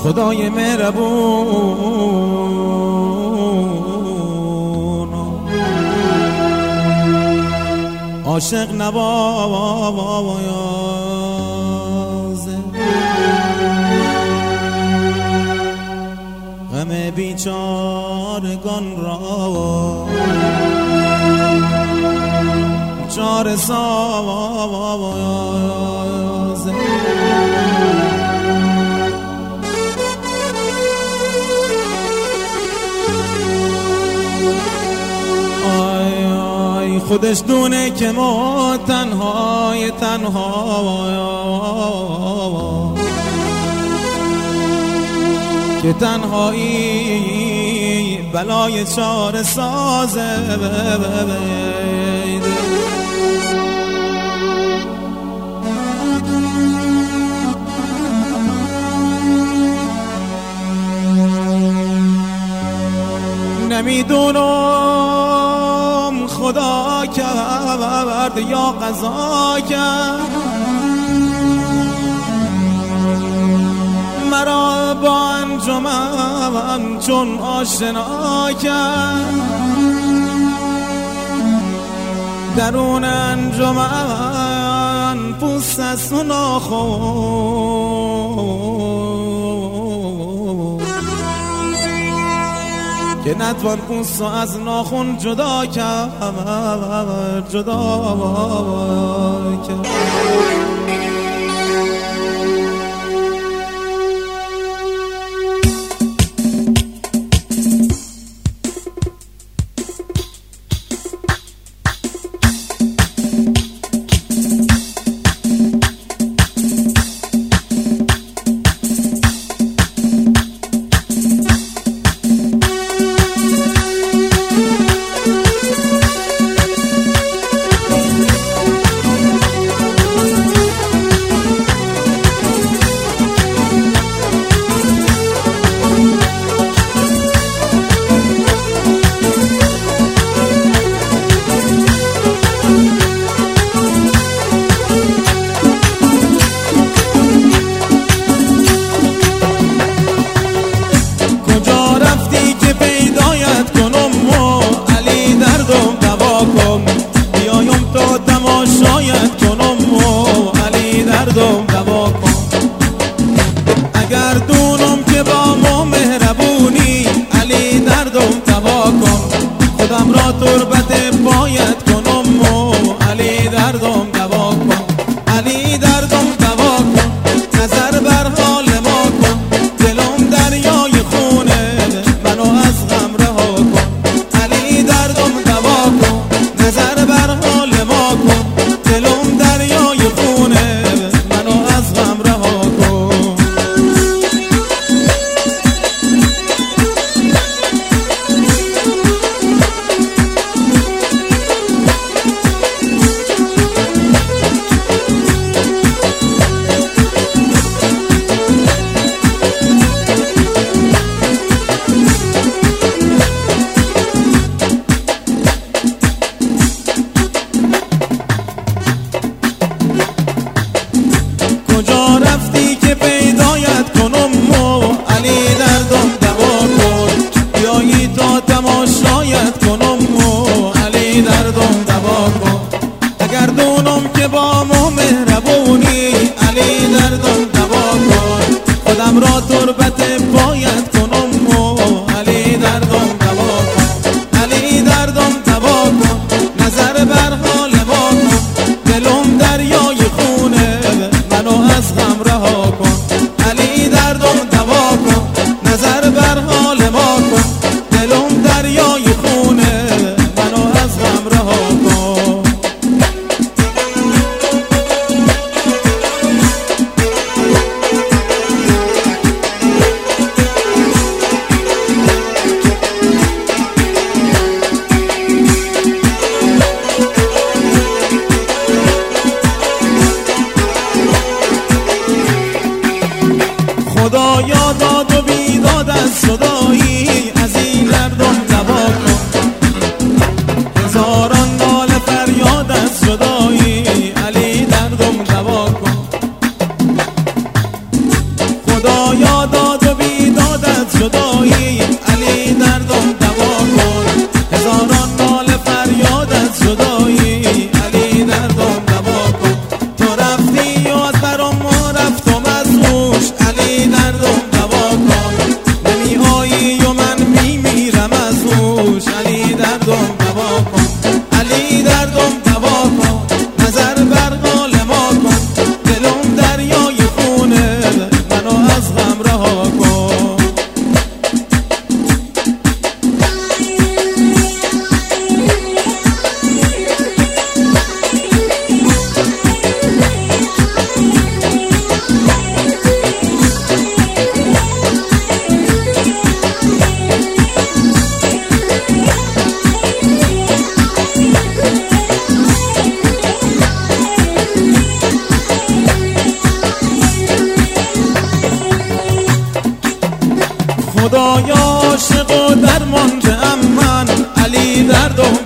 خدای مهربون عاشق نوازه، غم بیچارگان را چاره سازه. خودش دونه که ما تنهای که تنهایی بلای چاره سازه. نمیدونم خدا کرد یا قضا کرد مرا با انجمن چون آشنا کرد. درون انجمن پوست است و ناخن که نتوان پوست از ناخن جدا کرد، جدا کرد. تنهایی علی دردم دوا کن هزاران ناله فریاد از جدایی علی دردم دوا کن تو رفتی و از برام ما رفتم از روش علی دردم دوا کن نمی آیی و من میمیرم از روش علی دردم دوا کن علی دردم دوا کن نظر بر قال ما کن دلم دریای خونه منو از غم رها کن خدایا عاشق و درمان که من علی دردم